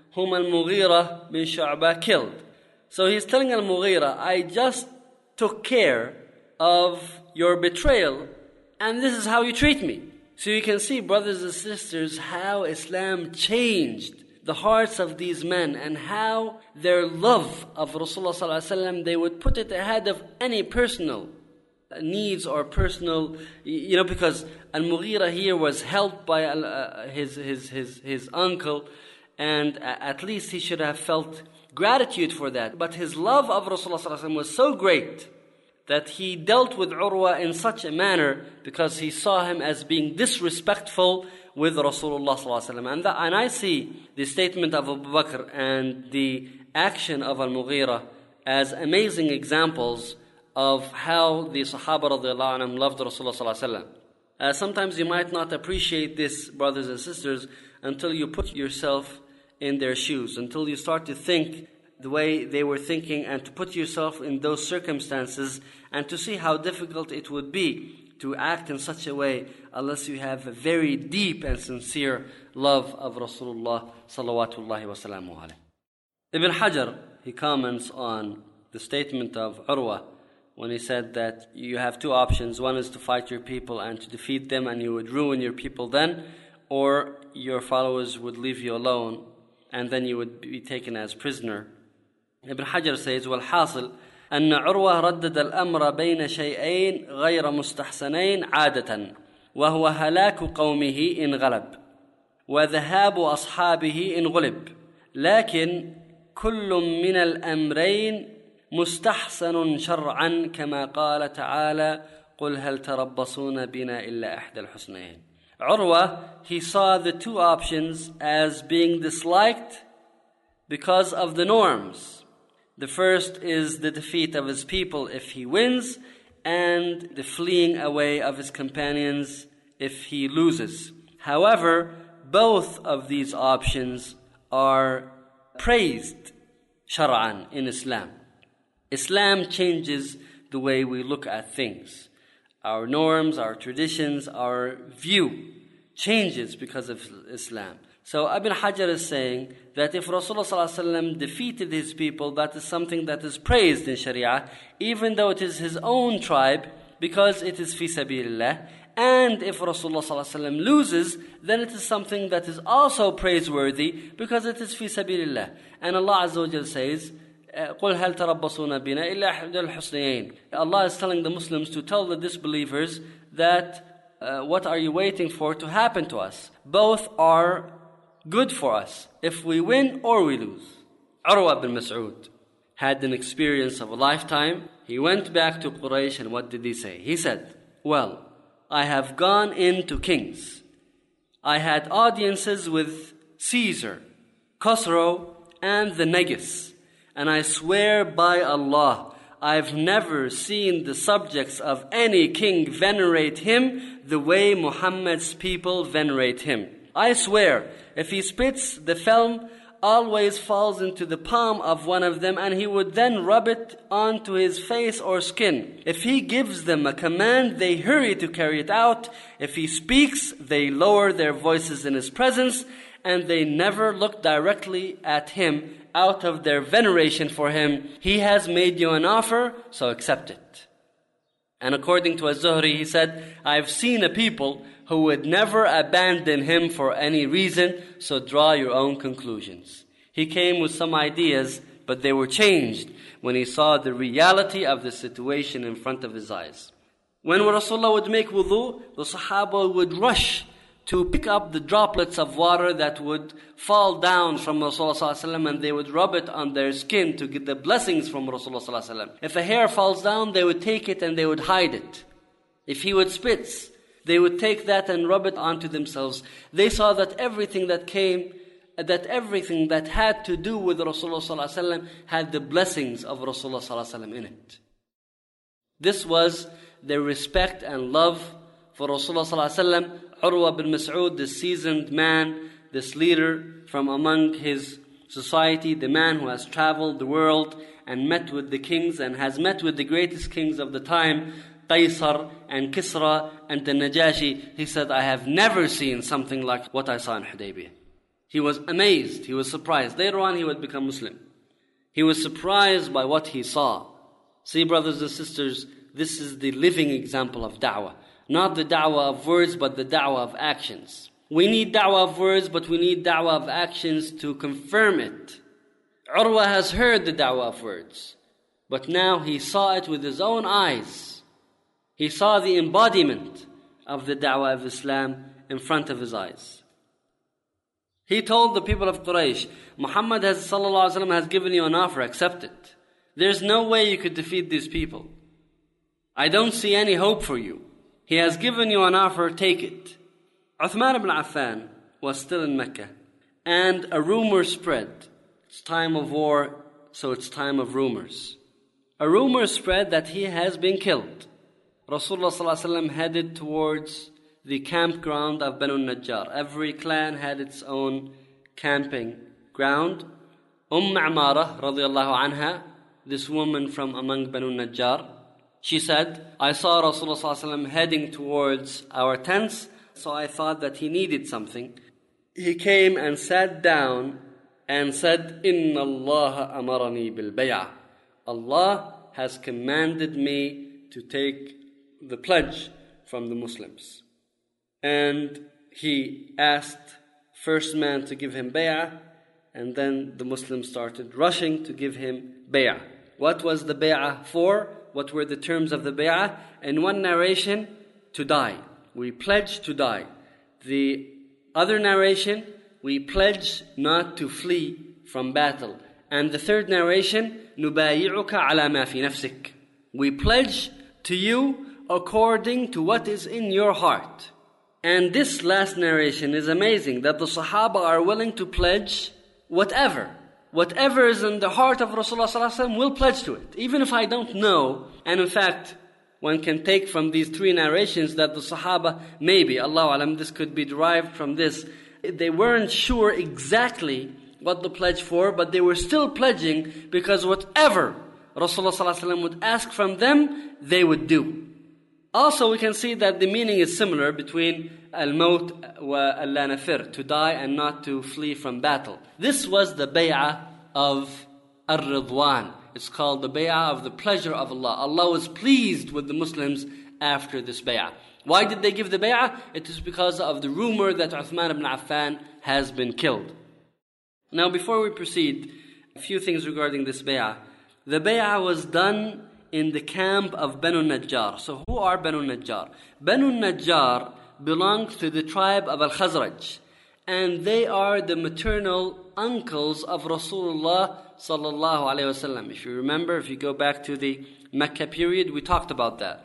whom Al-Mughira bin Shu'bah killed. So he's telling Al-Mughira, I just took care of your betrayal, and this is how you treat me. So you can see, brothers and sisters, how Islam changed the hearts of these men and how their love of Rasulullah sallallahu alaihi wasallam, they would put it ahead of any personal needs or personal, you know, because Al-Mughira here was helped by uh, his, his, his, his uncle, and at least he should have felt gratitude for that. But his love of Rasulullah sallallahu alaihi wasallam was so great that he dealt with Urwa in such a manner because he saw him as being disrespectful with Rasulullah sallallahu alaihi wasallam. And, that, and I see the statement of Abu Bakr and the action of Al-Mughira as amazing examples of how the Sahaba radiallahu anhum loved Rasulullah sallallahu alaihi wasallam. Uh, sometimes you might not appreciate this, brothers and sisters, until you put yourself in their shoes, until you start to think the way they were thinking and to put yourself in those circumstances and to see how difficult it would be to act in such a way unless you have a very deep and sincere love of Rasulullah salawatullahi wa salamu alayhi. Ibn Hajar, he comments on the statement of Urwa when he said that you have two options. One is to fight your people and to defeat them, and you would ruin your people then, or your followers would leave you alone and then you would be taken as prisoner. Ibn Hajar says, وَالْحَاصِلْ أن عروة ردد الأمر بين شيئين غير مستحسنين عادة وهو هلاك قومه إن غلب وذهاب أصحابه إن غلب لكن كل من الأمرين مستحسن شرعا كما قال تعالى قل هل تربصون بنا إلا إحدى الحسنين. Urwa, he saw the two options as being disliked because of the norms. The first is the defeat of his people if he wins, and the fleeing away of his companions if he loses. However, both of these options are praised shar'an in Islam. Islam changes the way we look at things. Our norms, our traditions, our view changes because of Islam. So Ibn Hajar is saying that if Rasulullah sallallahu alaihi wasallam defeated his people, that is something that is praised in Sharia, even though it is his own tribe, because it is fi sabilillah. And if Rasulullah sallallahu alaihi wasallam loses, then it is something that is also praiseworthy because it is fi sabilillah. And Allah Azza wa Jal says, قُلْ هَلْ تَرَبَّصُونَ بِنَا إِلَّا إِحْدَى الْحُسْنَيَيْنِ. Allah is telling the Muslims to tell the disbelievers that uh, what are you waiting for to happen to us? Both are good for us, if we win or we lose. Urwa bin Mas'ud had an experience of a lifetime. He went back to Quraysh, and what did he say? He said, well, I have gone into kings. I had audiences with Caesar, Khosrow, and the Negus. And I swear by Allah, I've never seen the subjects of any king venerate him the way Muhammad's people venerate him. I swear, if he spits, the film always falls into the palm of one of them, and he would then rub it onto his face or skin. If he gives them a command, they hurry to carry it out. If he speaks, they lower their voices in his presence, and they never look directly at him out of their veneration for him. He has made you an offer, so accept it. And according to Az-Zuhri, he said, I've seen a people who would never abandon him for any reason, so draw your own conclusions. He came with some ideas, but they were changed when he saw the reality of the situation in front of his eyes. When Rasulullah would make wudu, the Sahaba would rush to pick up the droplets of water that would fall down from Rasulullah sallallahu alaihi wasallam, and they would rub it on their skin to get the blessings from Rasulullah sallallahu alaihi wasallam. If a hair falls down, they would take it and they would hide it. If he would spit, they would take that and rub it onto themselves. They saw that everything that came, that everything that had to do with Rasulullah sallallahu alaihi wasallam had the blessings of Rasulullah sallallahu alaihi wasallam in it. This was their respect and love for Rasulullah sallallahu alaihi wasallam. Urwa bin Mas'ud, this seasoned man, this leader from among his society, the man who has traveled the world and met with the kings and has met with the greatest kings of the time, Qaisar and Kisra and the Najashi, he said, I have never seen something like what I saw in Hudaybiyah. He was amazed, he was surprised. Later on he would become Muslim. He was surprised by what he saw. See, brothers and sisters, this is the living example of da'wah. Not the da'wah of words, but the da'wah of actions. We need da'wah of words, but we need da'wah of actions to confirm it. Urwa has heard the da'wah of words, but now he saw it with his own eyes. He saw the embodiment of the da'wah of Islam in front of his eyes. He told the people of Quraysh, Muhammad has, sallallahu alaihi wasallam, has given you an offer, accept it. There's no way you could defeat these people. I don't see any hope for you. He has given you an offer, take it. Uthman ibn Affan was still in Mecca, and a rumor spread. It's time of war, so it's time of rumors. A rumor spread that he has been killed. Rasulullah sallallahu alaihi wasallam headed towards the campground of Banu Najjar. Every clan had its own camping ground. Umm Amara radiallahu anha, this woman from among Banu Najjar, she said, I saw Rasulullah sallallahu alaihi wasallam heading towards our tents, so I thought that he needed something. He came and sat down and said, Inna Allah amarani bil bay'ah. Allah has commanded me to take the pledge from the Muslims. And he asked first man to give him bay'ah, and then the Muslims started rushing to give him bay'ah. What was the bay'ah for? What were the terms of the bay'ah? In one narration, to die. We pledge to die. The other narration, we pledge not to flee from battle. And the third narration, نُبَايِعُكَ عَلَى مَا فِي نَفْسِكَ. We pledge to you according to what is in your heart. And this last narration is amazing, that the Sahaba are willing to pledge whatever. Whatever is in the heart of Rasulullah sallallahu alaihi wasallam, we'll pledge to it. Even if I don't know. And in fact, one can take from these three narrations that the Sahaba, maybe, Allahu alam, this could be derived from this. They weren't sure exactly what the pledge for, but they were still pledging because whatever Rasulullah sallallahu alaihi wasallam would ask from them, they would do. Also, we can see that the meaning is similar between al-maut wa al-la-nafir, to die and not to flee from battle. This was the bay'ah of ar-ridwan. It's called the bay'ah of the pleasure of Allah. Allah was pleased with the Muslims after this bay'ah. Why did they give the bay'ah? It is because of the rumor that Uthman ibn Affan has been killed. Now, before we proceed, a few things regarding this bay'ah. The bay'ah was done in the camp of Banu Najjar. So who are Banu Najjar? Banu Najjar belongs to the tribe of Al-Khazraj, and they are the maternal uncles of Rasulullah sallallahu alaihi wasallam. If you remember, if you go back to the Mecca period, we talked about that.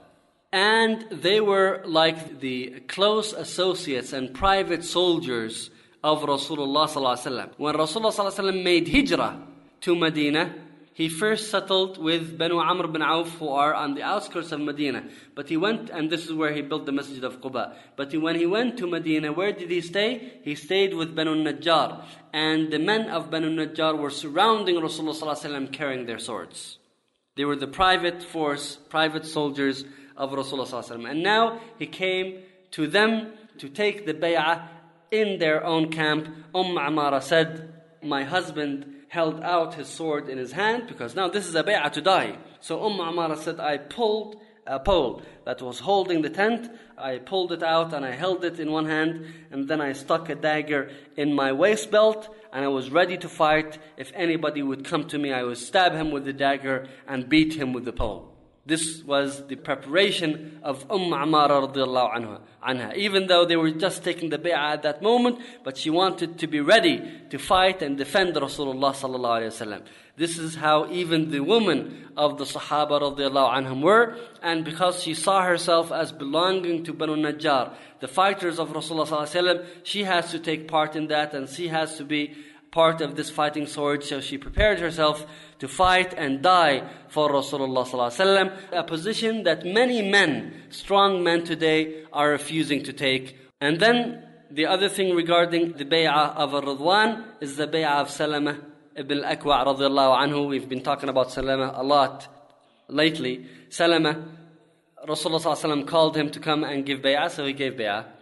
And they were like the close associates and private soldiers of Rasulullah sallallahu alaihi wasallam. When Rasulullah sallallahu alaihi wasallam made hijrah to Medina, he first settled with Banu Amr bin Auf, who are on the outskirts of Medina. But he went, and this is where he built the Masjid of Quba. But he, when he went to Medina, where did he stay? He stayed with Banu Najjar. And the men of Banu Najjar were surrounding Rasulullah sallallahu alaihi wasallam carrying their swords. They were the private force, private soldiers of Rasulullah sallallahu alaihi wasallam. And now he came to them to take the bay'ah in their own camp. Umm Amara said, my husband held out his sword in his hand, because now this is a bay'ah to die. So Umm Amara said, I pulled a pole that was holding the tent. I pulled it out and I held it in one hand, and then I stuck a dagger in my waist belt, and I was ready to fight. If anybody would come to me, I would stab him with the dagger and beat him with the pole. This was the preparation of Umm Amara radiallahu anha, anha. Even though they were just taking the bay'ah at that moment, but she wanted to be ready to fight and defend Rasulullah sallallahu alaihi wasallam. This is how even the women of the Sahaba radiallahu anhum were, and because she saw herself as belonging to Banu Najjar, the fighters of Rasulullah sallallahu alaihi wasallam, she has to take part in that, and she has to be part of this fighting sword. So she prepared herself to fight and die for Rasulullah sallallahu alaihi wasallam, a position that many men, strong men today, are refusing to take. And then the other thing regarding the bay'ah of Ar-Ridwan is the bay'ah of Salama ibn al-Akwa' radiallahu anhu. We've been talking about Salama a lot lately. Salama, Rasulullah sallallahu alaihi wasallam called him to come and give bay'ah, so he gave bay'ah.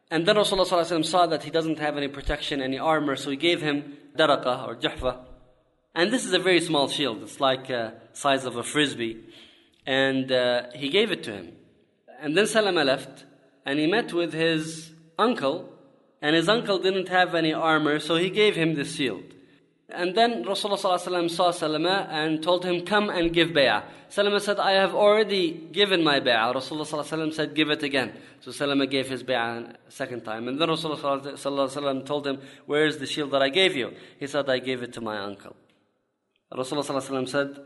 And then Rasulullah sallallahu alaihi wasallam saw that he doesn't have any protection, any armor, so he gave him daraqah or juhfa. And this is a very small shield. It's like the size of a frisbee. And uh, he gave it to him. And then Salama left, and he met with his uncle, and his uncle didn't have any armor, so he gave him the shield. And then Rasulullah sallallahu alaihi wasallam saw Salama and told him, come and give bay'ah. Salama said, I have already given my bay'ah. Rasulullah sallallahu alaihi wasallam said, give it again. So Salama gave his bay'ah a second time. And then Rasulullah sallallahu alaihi wasallam told him, where is the shield that I gave you? He said, I gave it to my uncle. Rasulullah sallallahu alaihi wasallam said,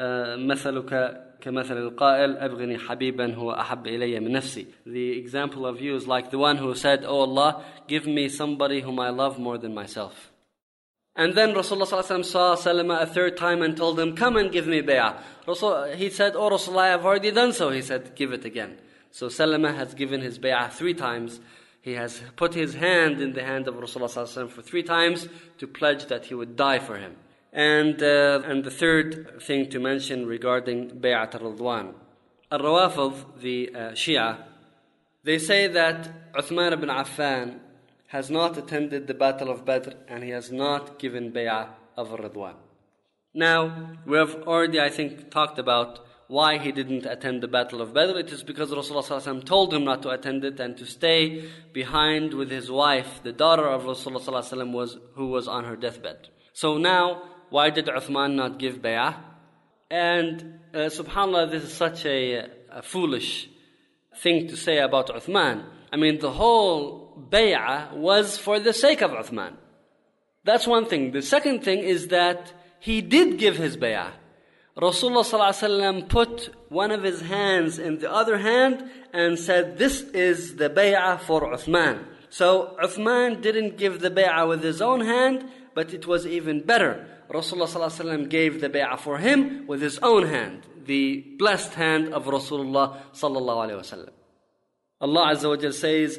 مثلك كمثل القائل أبغني حبيبا هو أحب إلي من نفسي. The example of you is like the one who said, oh Allah, give me somebody whom I love more than myself. And then Rasulullah sallallahu alaihi wasallam saw Salama a third time and told him, come and give me bay'ah. Rasul, he said, oh Rasulullah, I have already done so. He said, give it again. So Salama has given his bay'ah three times. He has put his hand in the hand of Rasulullah sallallahu alaihi wasallam for three times to pledge that he would die for him. And uh, and the third thing to mention regarding Bay'at al-Ridwan. Al-Rawafid, the uh, Shia, they say that Uthman ibn Affan has not attended the Battle of Badr and he has not given Bay'ah of al-Ridwan. Now, we have already, I think, talked about why he didn't attend the Battle of Badr. It is because Rasulullah sallallahu alaihi wasallam told him not to attend it and to stay behind with his wife, the daughter of Rasulullah sallallahu alaihi wasallam, was, who was on her deathbed. So now, why did Uthman not give bay'ah? And uh, subhanAllah, this is such a, a foolish thing to say about Uthman. I mean, the whole bay'ah was for the sake of Uthman. That's one thing. The second thing is that he did give his bay'ah. Rasulullah sallallahu alaihi wasallam put one of his hands in the other hand and said, this is the bay'ah for Uthman. So Uthman didn't give the bay'ah with his own hand, but it was even better. Rasulullah sallallahu alaihi wasallam gave the bay'ah for him with his own hand, the blessed hand of Rasulullah sallallahu alaihi wasallam. Allah Azza wa Jal says,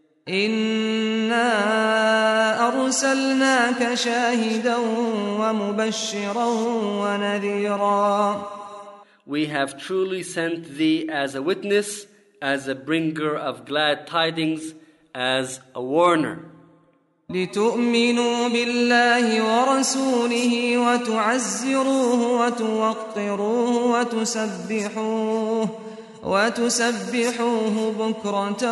إِنَّا أَرْسَلْنَاكَ شَاهِدًا وَمُبَشِّرًا وَنَذِيرًا. We have truly sent thee as a witness, as a bringer of glad tidings, as a warner. لِتُؤْمِنُوا بِاللَّهِ وَرَسُولِهِ وَتُعَزِّرُوهُ وَتُوَقِّرُوهُ وَتُسَبِّحُوهُ وَتُسَبِّحُوهُ بُكْرَةً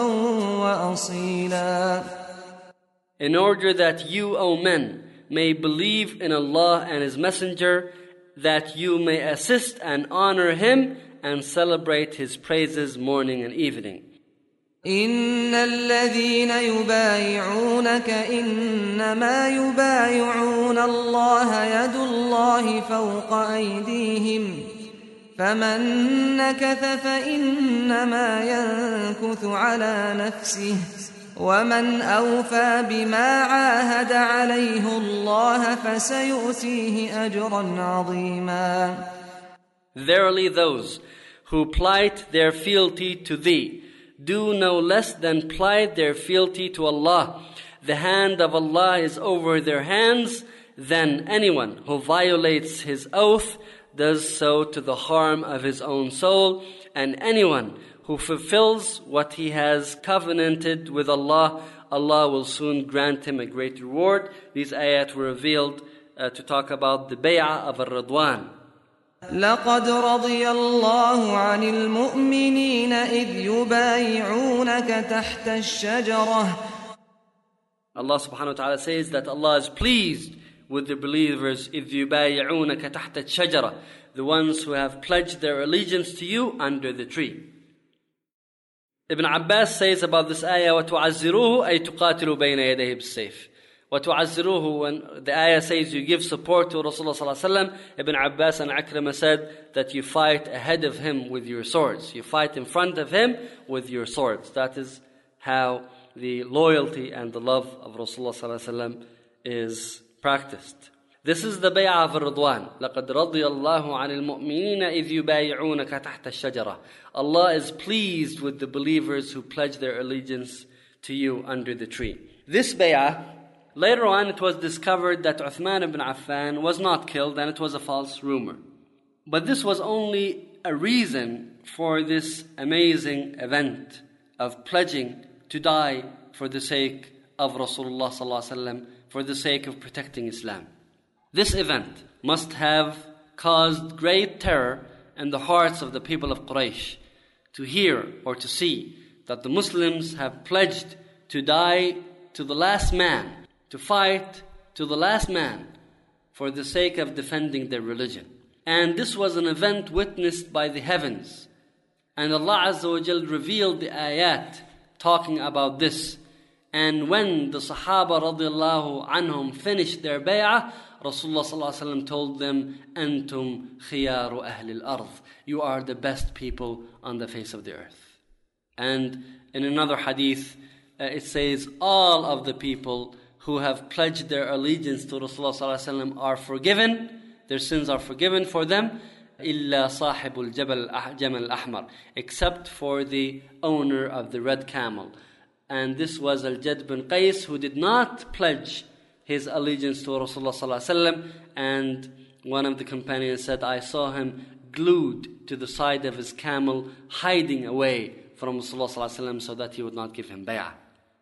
وَأَصِيلًا. In order that you, O men, may believe in Allah and His Messenger, that you may assist and honor Him and celebrate His praises morning and evening. إن الذين يبايعونك إنما يبايعون الله يد الله فوق أيديهم فمن نكث فإنما ينكث على نفسه ومن أوفى بما عاهد عليه الله فسيؤتيه أجرا عظيما. Verily those who plight their fealty to thee do no less than plight their fealty to Allah. The hand of Allah is over their hands. Then anyone who violates his oath does so to the harm of his own soul, and anyone who fulfills what he has covenanted with Allah, Allah will soon grant him a great reward. These ayat were revealed uh, to talk about the bay'ah of al-Ridwan. لقد رضي الله عن المؤمنين إذ يبايعونك تحت الشجرة. Allah subhanahu wa ta'ala says that Allah is pleased with the believers إذ يبايعونك تحت الشجرة, the ones who have pledged their allegiance to you under the tree. Ibn Abbas says about this ayah, وَتُعَزِّرُوهُ أي تُقَاتِلُوا بَيْنَ يَدَيْهِ بِالسَّيْفِ. وَتُعَزِّرُوهُ, when the ayah says you give support to Rasulullah sallallahu alaihi wasallam, Ibn Abbas and Akramah said that you fight ahead of him with your swords. You fight in front of him with your swords. That is how the loyalty and the love of Rasulullah sallallahu alaihi wasallam is practiced. This is the bay'ah of al-Ridwan. لَقَدْ رَضِيَ اللَّهُ عَنِ الْمُؤْمِنِينَ إِذْ يُبَايِعُونَكَ تَحْتَ الشَّجَرَةِ. Allah is pleased with the believers who pledge their allegiance to you under the tree. This bay'ah, later on it was discovered that Uthman ibn Affan was not killed and it was a false rumor. But this was only a reason for this amazing event of pledging to die for the sake of Rasulullah sallallahu alaihi wasallam, for the sake of protecting Islam. This event must have caused great terror in the hearts of the people of Quraysh to hear or to see that the Muslims have pledged to die to the last man, to fight to the last man for the sake of defending their religion. And this was an event witnessed by the heavens. And Allah Azza wa Jal revealed the ayat talking about this. And when the Sahaba radiallahu anhum finished their bay'ah, Rasulullah sallallahu alaihi wasallam told them, "Antum khiyaru ahli al-ard." You are the best people on the face of the earth. And in another hadith, uh, it says, all of the people who have pledged their allegiance to Rasulullah sallallahu alaihi wasallam are forgiven. Their sins are forgiven for them. إِلَّا صَاحِبُ الْجَبَلِ الْأَحْجَمَ الْأَحْمَرِ, except for the owner of the red camel. And this was Al-Jad bin Qais, who did not pledge his allegiance to Rasulullah sallallahu alaihi wasallam. And one of the companions said, I saw him glued to the side of his camel, hiding away from Rasulullah sallallahu alaihi wasallam so that he would not give him bay'ah.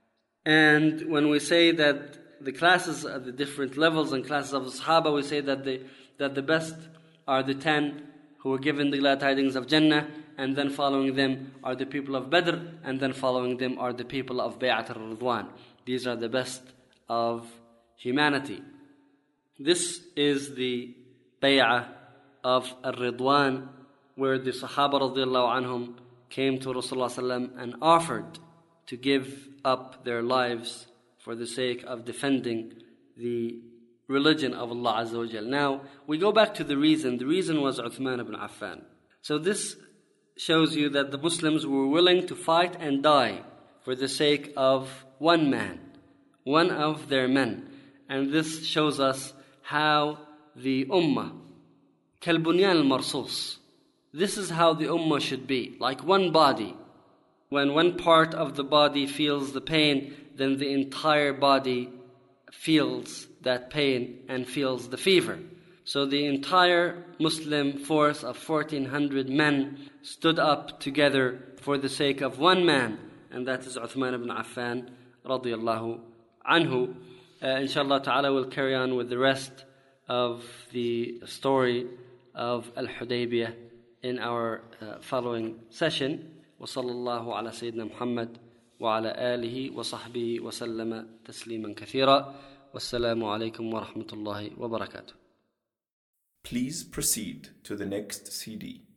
And when we say that the classes are the different levels and classes of the Sahaba, we say that the, that the best are the ten who were given the glad tidings of Jannah, and then following them are the people of Badr, and then following them are the people of Bay'at al-Ridwan. These are the best of humanity. This is the Bay'ah of al-Ridwan, where the Sahaba radiallahu anhum came to Rasulullah sallallahu alaihi wasallam and offered to give up their lives for the sake of defending the religion of Allah Azza wa Jal. Now, we go back to the reason. The reason was Uthman ibn Affan. So this shows you that the Muslims were willing to fight and die for the sake of one man, one of their men. And this shows us how the Ummah, Kalbunyan al-Marsus, this is how the Ummah should be, like one body. When one part of the body feels the pain, then the entire body feels that pain and feels the fever. So the entire Muslim force of fourteen hundred men stood up together for the sake of one man, and that is Uthman ibn Affan radiyallahu anhu. Uh, inshallah ta'ala we'll carry on with the rest of the story of Al-Hudaybiyah in our uh, following session. وصلى الله على سيدنا محمد وعلى آله وصحبه وسلم تسليما كثيرا والسلام عليكم ورحمة الله وبركاته. Please proceed to the next C D.